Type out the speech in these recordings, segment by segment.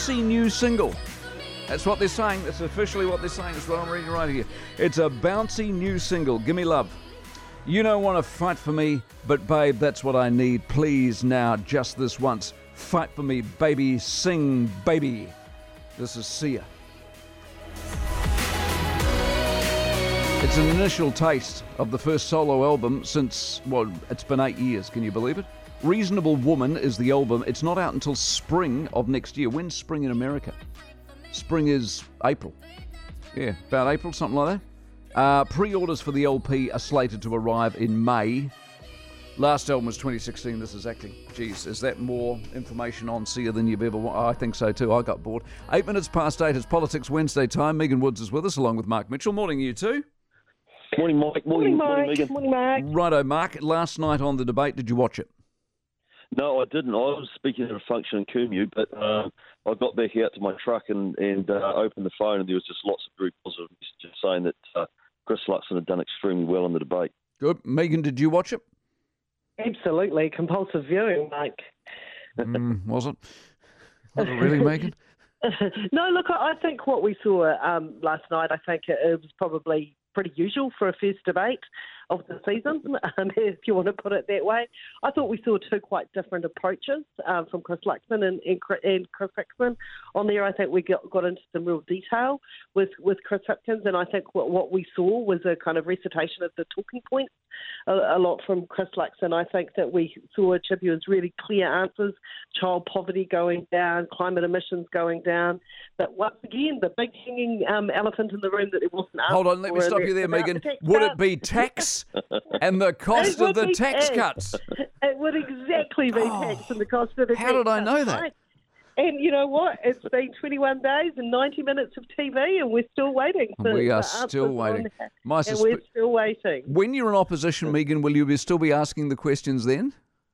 bouncy new single. That's what they're saying. That's officially what they're saying. That's what I'm reading right here. It's a bouncy new single. Gimme love. You don't want to fight for me, but babe, that's what I need. Please now, just this once. Fight for me, baby. Sing, baby. This is Sia. It's an initial taste of the first solo album since, well, it's been 8 years. Can you believe it? Reasonable Woman is the album. It's not out until spring of next year. When's spring in America? Spring is April. Yeah, about April, something like that. Pre-orders for the LP are slated to arrive in May. Last album was 2016. This is acting. Geez, is that more information on Sia than you've ever wanted? I think so too. I got bored. 8 minutes past 8. It's Politics Wednesday time. Megan Woods is with us along with Mark Mitchell. Morning, you two. Morning, Mike. Morning, Megan. Morning, Mark. Righto, Mark. Last night on the debate, did you watch it? No, I didn't. I was speaking at a function in Kumeu, but I got back out to my truck and opened the phone, and there was just lots of very positive messages saying that Chris Luxon had done extremely well in the debate. Good. Megan, did you watch it? Absolutely. Compulsive viewing, Mike. Was it? Was it really, Megan? No, look, I think what we saw last night, I think it was probably pretty usual for a first debate of the season, if you want to put it that way. I thought we saw two quite different approaches from Chris Luxon and Chris Hipkins. On there, I think we got into some real detail with Chris Hipkins, and I think what we saw was a kind of recitation of the talking points a lot from Chris Luxon. I think that we saw Chippy's really clear answers, child poverty going down, climate emissions going down. But once again, the big hanging elephant in the room that it wasn't asked. Hold on, let me stop you there, Megan. Would it be tax and the cost of the tax cuts? It would exactly be tax and the cost of the tax cuts. How did I know that? Right? And you know what? It's been 21 days and 90 minutes of TV, and we're still waiting. We are still waiting. We're still waiting. When you're in opposition, Megan, will you still be asking the questions then?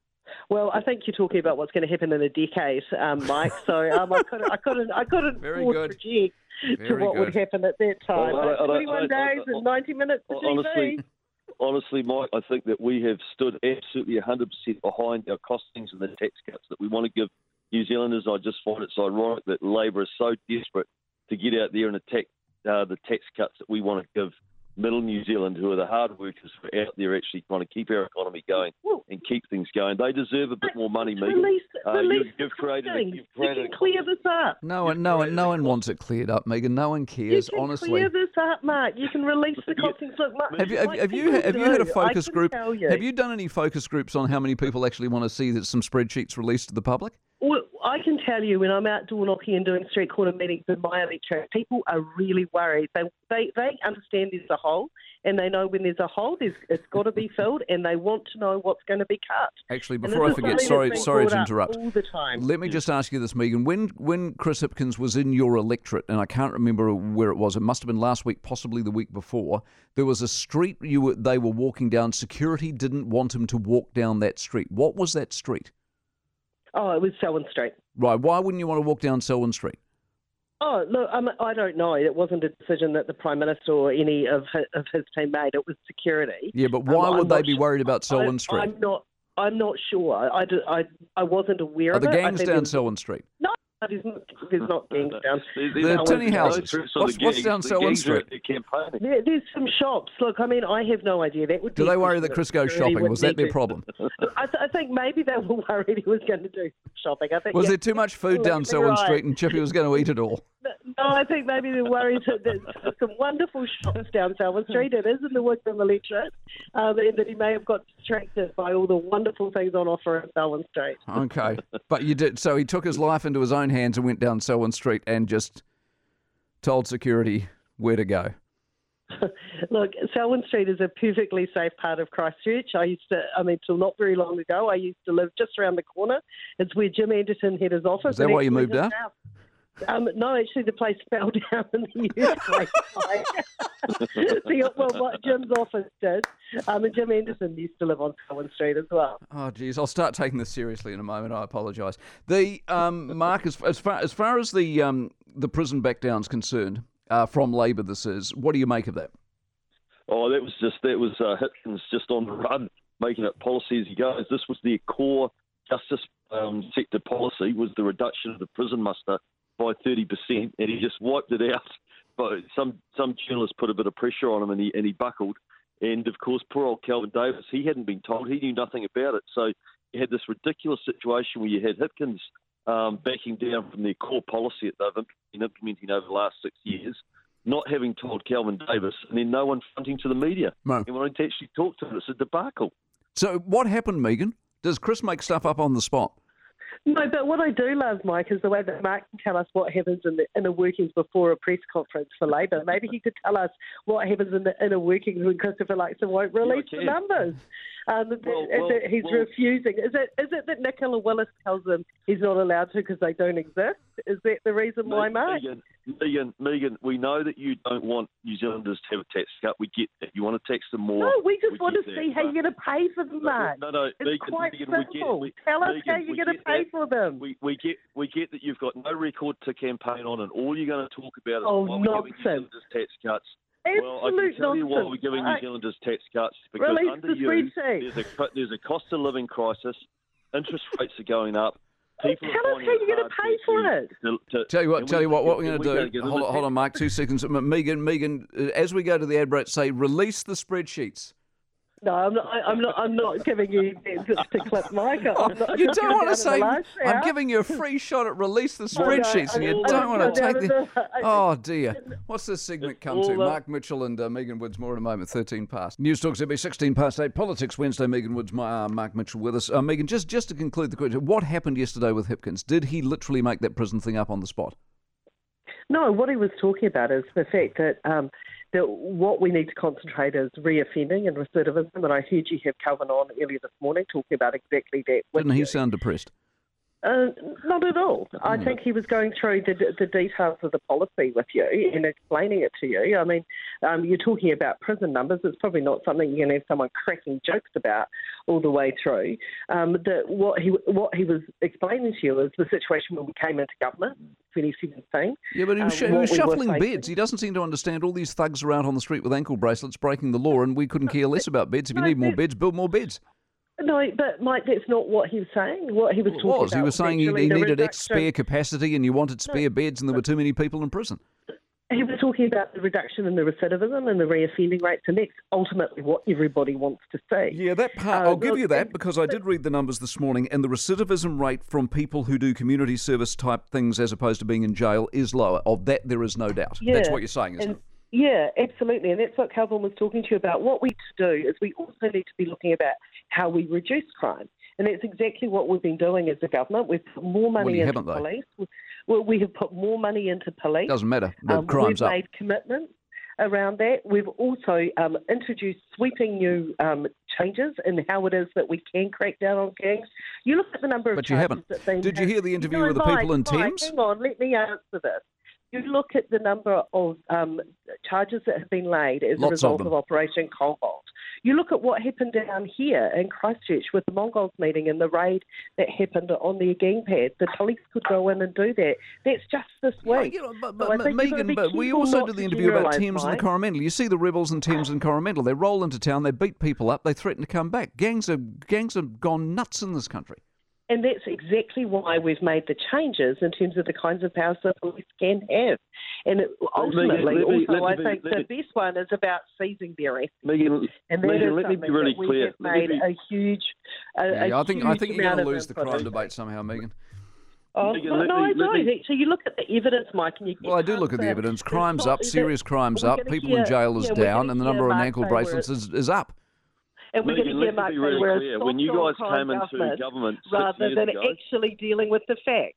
Well, I think you're talking about what's going to happen in a decade, Mike. So I couldn't project to what would happen at that time. Well, 21 days and 90 minutes of TV. Honestly, Mike, I think that we have stood absolutely 100% behind our costings and the tax cuts that we want to give New Zealanders. I just find it so ironic that Labor is so desperate to get out there and attack the tax cuts that we want to give middle New Zealand, who are the hard workers, who are out there actually trying to keep our economy going and keep things going. They deserve a bit more money, Megan. You've created you can clear this up. No one wants it cleared up, Megan. No one cares, you can honestly. Clear this up, Mark. You can release the costings. Look, Mark, have you had a focus group? Have you done any focus groups on how many people actually want to see that some spreadsheets released to the public? Well, I can tell you when I'm out door knocking and doing street corner meetings in my electorate, people are really worried. They understand there's a hole, and they know when there's a hole, it's got to be filled, and they want to know what's going to be cut. Actually, before I forget, sorry to interrupt. All the time. Let me just ask you this, Megan. When Chris Hipkins was in your electorate, and I can't remember where it was, it must have been last week, possibly the week before, there was a street they were walking down. Security didn't want him to walk down that street. What was that street? Oh, it was Selwyn Street. Right. Why wouldn't you want to walk down Selwyn Street? Oh, look, I don't know. It wasn't a decision that the Prime Minister or any of his team made. It was security. Yeah, but why would they be worried about Selwyn Street? I'm not sure. I wasn't aware of it. Are the gangs down Selwyn Street? No. There's not gangs down. The tinny houses. What's down Selwyn Street? There's some shops. Look, I mean, I have no idea. That would. Do they worry that Chris goes shopping? Was that their problem? I think maybe they were worried he was going to do shopping. I think. Was there too much food down Selwyn Street and Chippy was going to eat it all? No, I think maybe they're worried that there's some wonderful shops down Selwyn Street. It is in the Wicklow electorate, and that he may have got distracted by all the wonderful things on offer at Selwyn Street. Okay, but you did. So he took his life into his own hands and went down Selwyn Street and just told security where to go. Look, Selwyn Street is a perfectly safe part of Christchurch. Till not very long ago, I used to live just around the corner. It's where Jim Anderson had his office. Is that why you moved out? No, actually, the place fell down in the earthquake. What Jim's office did, and Jim Anderson used to live on Selwyn Street as well. Oh, geez, I'll start taking this seriously in a moment. I apologise. The Mark, as far as the prison backdown's concerned, from Labor, this is. What do you make of that? Oh, that was Hipkins just on the run, making it policy as he goes. This was their core justice sector policy, was the reduction of the prison muster by 30%, and he just wiped it out. But some journalists put a bit of pressure on him, and he buckled. And, of course, poor old Kelvin Davis, he hadn't been told. He knew nothing about it. So you had this ridiculous situation where you had Hipkins backing down from their core policy that they've been implementing over the last 6 years, not having told Kelvin Davis, and then no one fronting to the media. No. And wanting to actually talk to him. It's a debacle. So what happened, Megan? Does Chris make stuff up on the spot? No, but what I do love, Mike, is the way that Mark can tell us what happens in the inner workings before a press conference for Labor. Maybe he could tell us what happens in the inner workings when Christopher Luxon won't release the numbers. That he's refusing. Is it that Nicola Willis tells him he's not allowed to because they don't exist? Is that the reason why, Mark? Megan, we know that you don't want New Zealanders to have a tax cut. We get that. You want to tax them more. No, we just want to see how you're going to pay for them, Mark. No, it's Megan, quite Megan, simple. Tell us how you're going to pay for them. We get that you've got no record to campaign on, and all you're going to talk about is why we're giving New Zealanders tax cuts. Well, I can tell you why we're giving New Zealanders tax cuts, because under you, there's a cost of living crisis, interest rates are going up. Tell us how you're going to pay for it. Tell you what we're going to do. Hold on, Mike, 2 seconds. Megan, as we go to the ad break, say, release the spreadsheets. No, I'm not giving you to clip, Mike. You don't want to say, I'm giving you a free shot at release the spreadsheets, and you don't want to take the... Oh, dear. What's this segment come to? Mark Mitchell and Megan Woods more in a moment, 13 past. News Talk ZB 16 past 8. Politics Wednesday, Megan Woods, Mark Mitchell with us. Megan, just to conclude the question, what happened yesterday with Hipkins? Did he literally make that prison thing up on the spot? No, what he was talking about is the fact that that what we need to concentrate is reoffending and recidivism. And I heard you have Calvin on earlier this morning talking about exactly that. Didn't he sound depressed? Not at all. I think he was going through the details of the policy with you and explaining it to you. I mean, you're talking about prison numbers. It's probably not something you're going to have someone cracking jokes about all the way through. What he was explaining to you is the situation when we came into government, 2017. Yeah, but he was shuffling beds. He doesn't seem to understand all these thugs are out on the street with ankle bracelets breaking the law, and we couldn't care less about beds. If you need more beds, build more beds. No, but Mike, that's not what he was saying. What he was talking about. He was saying he needed spare capacity and you wanted spare beds and there were too many people in prison. He was talking about the reduction in the recidivism and the reoffending rates, and that's ultimately what everybody wants to see. Yeah, that part, I'll give you that, because I did read the numbers this morning, and the recidivism rate from people who do community service type things as opposed to being in jail is lower. Of that, there is no doubt. Yeah, that's what you're saying, isn't it? Yeah, absolutely. And that's what Calvin was talking to you about. What we need to do is we also need to be looking about how we reduce crime. And that's exactly what we've been doing as a government. We've put more money into police. We have put more money into police. Doesn't matter. The crime's up. We've made commitments around that. We've also introduced sweeping new changes in how it is that we can crack down on gangs. You look at the number of But you haven't. Did you hear the interview with the people in Thames? Hang on, let me answer this. You look at the number of charges that have been laid as a result of Operation Cobalt. You look at what happened down here in Christchurch with the Mongols meeting and the raid that happened on the gang pad. The police could go in and do that. That's just this week. But Megan, we also did the interview about Thames and the Coromandel. You see the rebels in Thames and Coromandel. They roll into town, they beat people up, they threaten to come back. Gangs have gone nuts in this country. And that's exactly why we've made the changes in terms of the kinds of powers the police can have. And ultimately, I think the best one is about seizing their assets. Megan, let me be really clear. Have made a huge. I think you're going to lose the crime debate somehow, Megan. I don't. So you look at the evidence, Mike, and you get... Well, I do look at the evidence. Crime's up, serious crime's up, people in jail is down, and the number of ankle bracelets is up. And we're going to hear Mark say we're a soft when you guys came into government rather than actually dealing with the facts.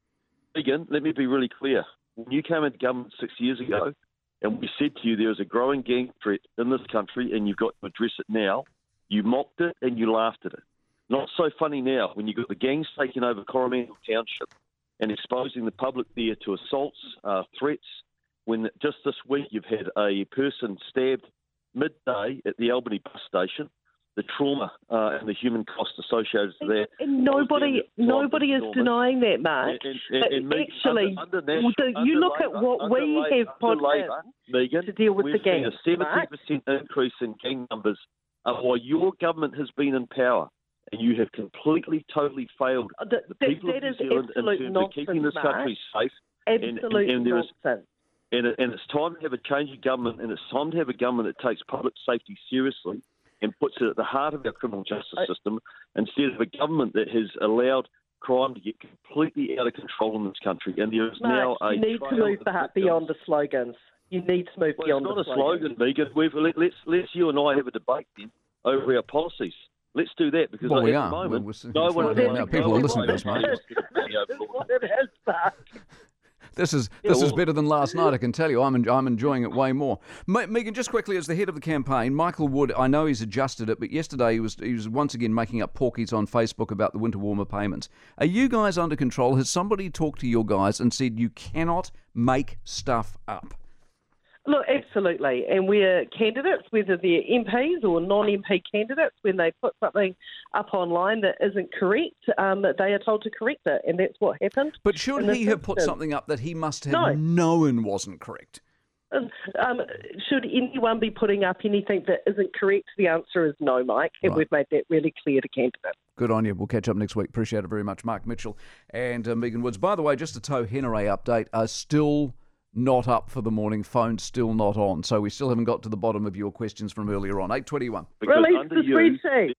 Megan, let me be really clear. When you came into government 6 years ago and we said to you there is a growing gang threat in this country and you've got to address it now, you mocked it and you laughed at it. Not so funny now when you've got the gangs taking over Coromandel Township and exposing the public there to assaults, threats, when just this week you've had a person stabbed midday at the Albany bus station. The trauma and the human cost associated with that. And nobody is denying that, Mark. You look at what we have put in to deal with the gangs. We've seen a 70% increase in gang numbers while your government has been in power, and you have completely, totally failed the people of New Zealand in terms of keeping this country safe. absolute and there is- nonsense. And it's time to have a change of government, and it's time to have a government that takes public safety seriously and puts it at the heart of our criminal justice system, instead of a government that has allowed crime to get completely out of control in this country. And there is now Mark, you need to move beyond the slogans. You need to move beyond the slogans. It's not a slogan, Megan. Let's you and I have a debate then over our policies. Let's do that, because Well, we at are. the moment, We're people are listening to us, mate. What it is, Mark. This is better than last night, I can tell you. I'm enjoying it way more. Megan, just quickly, as the head of the campaign, Michael Wood, I know he's adjusted it, but yesterday he was once again making up porkies on Facebook about the winter warmer payments. Are you guys under control? Has somebody talked to your guys and said you cannot make stuff up? Look, absolutely. And we're candidates, whether they're MPs or non-MP candidates, when they put something up online that isn't correct, they are told to correct it. And that's what happened. But should he have put something up that he must have known wasn't correct? Should anyone be putting up anything that isn't correct? The answer is no, Mike. And we've made that really clear to candidates. Good on you. We'll catch up next week. Appreciate it very much. Mark Mitchell and Megan Woods. By the way, just a Tau Henare update, are still not up for the morning. Phone's still not on. So we still haven't got to the bottom of your questions from earlier on. 8:21. Release the spreadsheet.